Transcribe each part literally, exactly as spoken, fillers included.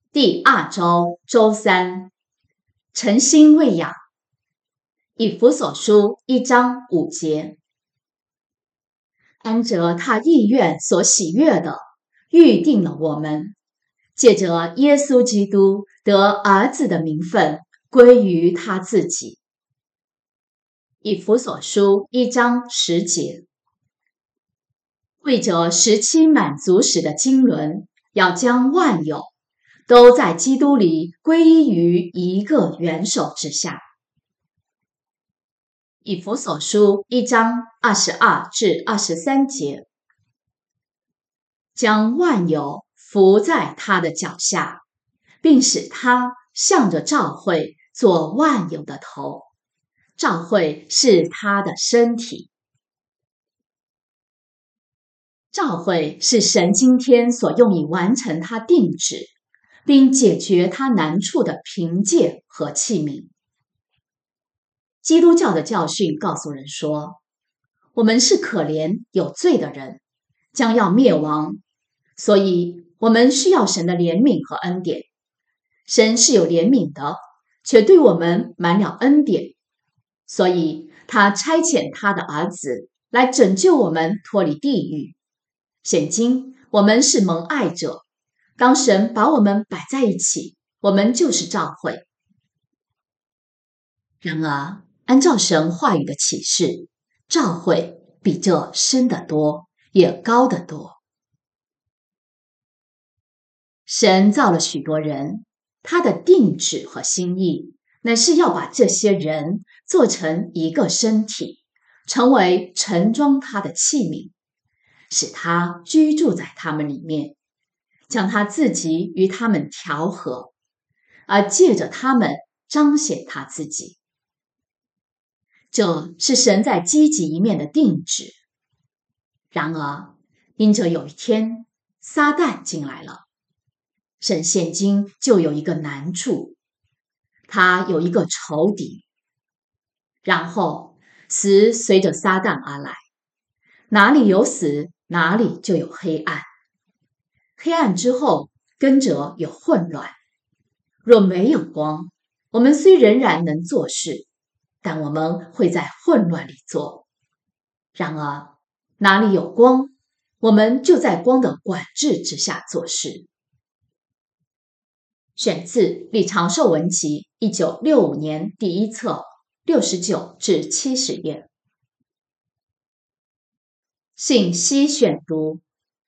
第二周周三，诚心喂养。以弗所书一章五节，按着他意愿所喜悦的，预定了我们，借着耶稣基督得儿子的名分，归于他自己。以弗所书一章十节，为着时期满足时的经纶，要将万有都在基督里归依于一个元首之下。以弗所书一章二十二至二十三节，将万有伏在他的脚下，并使他向着召会做万有的头。召会是他的身体。召会是神今天所用以完成他定旨并解决他难处的凭借和器皿。基督教的教训告诉人说，我们是可怜有罪的人，将要灭亡，所以我们需要神的怜悯和恩典。神是有怜悯的，却对我们满了恩典，所以他差遣他的儿子来拯救我们脱离地狱。现今我们是蒙爱者，当神把我们摆在一起，我们就是召会。然而按照神话语的启示，召会比这深得多，也高得多。神造了许多人，他的定旨和心意乃是要把这些人做成一个身体，成为盛装他的器皿，使他居住在他们里面，将他自己与他们调和，而借着他们彰显他自己。这是神在积极一面的定旨。然而因着有一天撒旦进来了，神现今就有一个难处，他有一个仇敌。然后死随着撒旦而来，哪里有死，哪里就有黑暗。黑暗之后跟着有混乱。若没有光，我们虽仍然能做事，但我们会在混乱里做。然而哪里有光，我们就在光的管制之下做事。选自《李长寿文集》一九六五年第一册六十九至七十页。信息选读：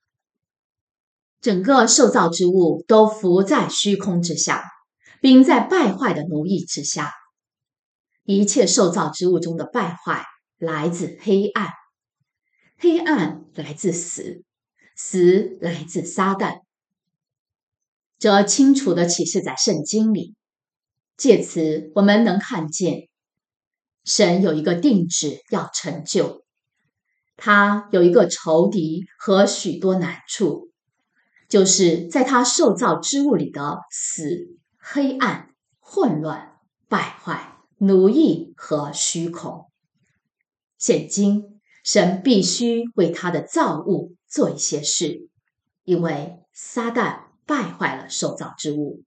整个受造之物都浮在虚空之下，并在败坏的奴役之下。一切受造之物中的败坏来自黑暗，黑暗来自死，死来自撒旦。这清楚地启示在圣经里，借此我们能看见神有一个定旨要成就，他有一个仇敌和许多难处，就是在他受造之物里的死、黑暗、混乱、败坏、奴役和虚空。现今神必须为他的造物做一些事，因为撒旦败坏了受造之物。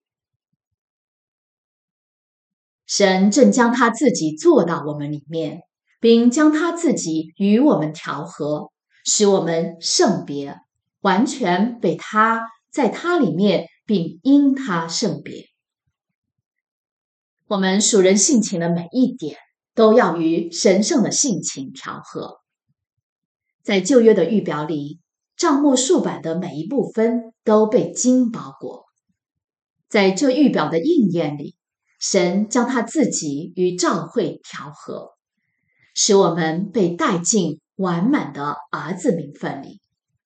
神正将他自己做到我们里面，并将他自己与我们调和，使我们圣别，完全被他在他里面，并因他圣别。我们属人性情的每一点都要与神圣的性情调和。在旧约的预表里，帐幕竖板的每一部分都被金包裹。在这预表的应验里，神将他自己与召会调和，使我们被带进完满的儿子名分里。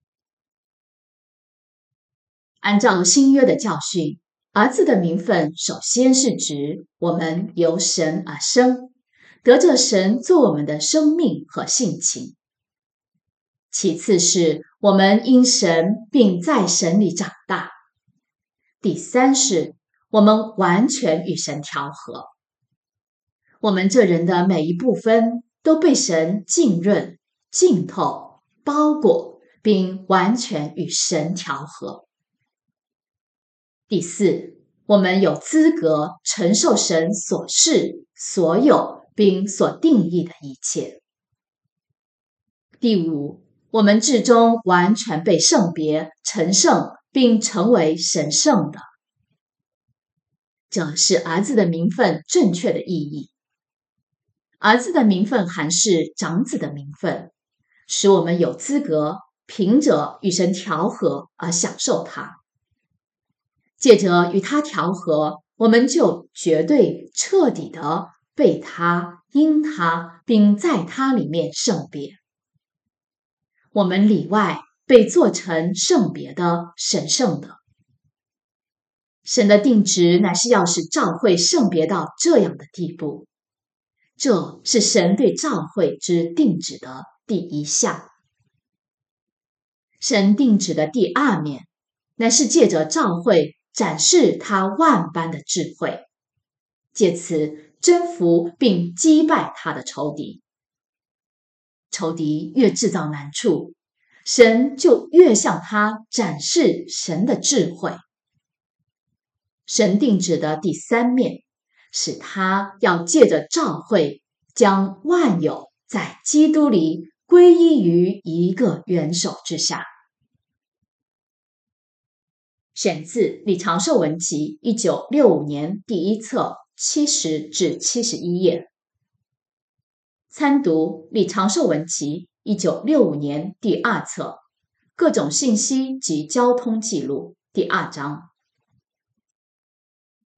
按照新约的教训，儿子的名分首先是指我们由神而生，得着神做我们的生命和性情。其次是我们因神并在神里长大。第三是我们完全与神调和。我们这人的每一部分都被神浸润、浸透、包裹，并完全与神调和。第四， 我们有资格承受神所示、所有并所定义的一切。第五，我们至终完全被圣别、成圣，并成为神圣的。这是儿子的名分正确的意义。儿子的名分含是长子的名分，使我们有资格凭着与神调和而享受它。借着与他调和，我们就绝对彻底的被他、因他并在他里面圣别。我们里外被做成圣别的、神圣的。神的定旨乃是要使教会圣别到这样的地步，这是神对教会之定旨的第一项。神定旨的第二面，乃是借着教会展示他万般的智慧，借此征服并击败他的仇敌。仇敌越制造难处，神就越向他展示神的智慧。神定旨的第三面，是他要借着召会，将万有在基督里归依于一个元首之下。选自李长寿文集一九六五年第一册七十至七十一页。参读李长寿文集一九六五年第二册各种信息及交通记录第二章。